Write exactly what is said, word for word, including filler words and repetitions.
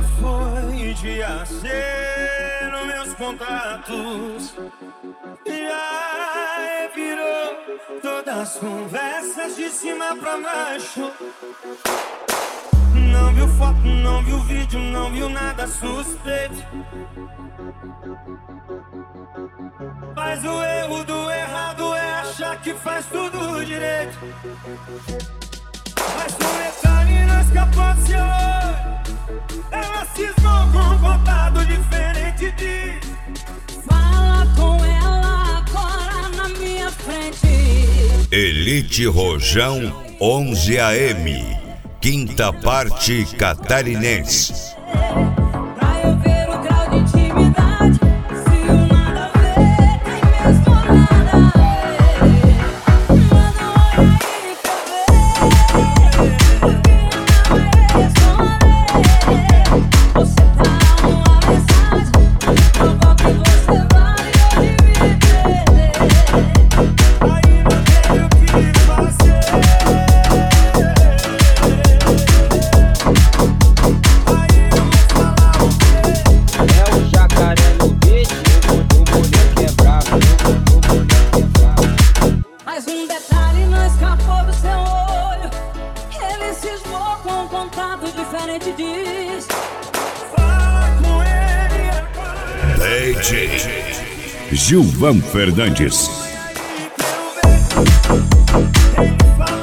já foi dia C nos meus contatos. Já virou todas as conversas de cima pra baixo. Não viu foto, não viu vídeo, não viu nada suspeito. Mas o erro do errado é achar que faz tudo direito. Mas um detalhe não escapou do seu olho. Ela cismou com um contado diferente de... Fala com ela agora na minha frente. Elite Rojão onze A M, quinta parte catarinense. Pra eu ver o grau de intimidade. Se o nada a ver tem mesmo nada a ver. Manda um oi aí pra ver. Porque não vai responder. Você tá uma mensagem. Prova que você vale hoje me perder. Aí não tem o que fazer. É o jacaré no beat, o moleque é bravo, o moleque é bravo. Mas um detalhe não escapou do seu olho. Ele cismou com um contato diferente diz. Fala com ele agora. D J Gilvan Fernandes. Quero ver ele falar.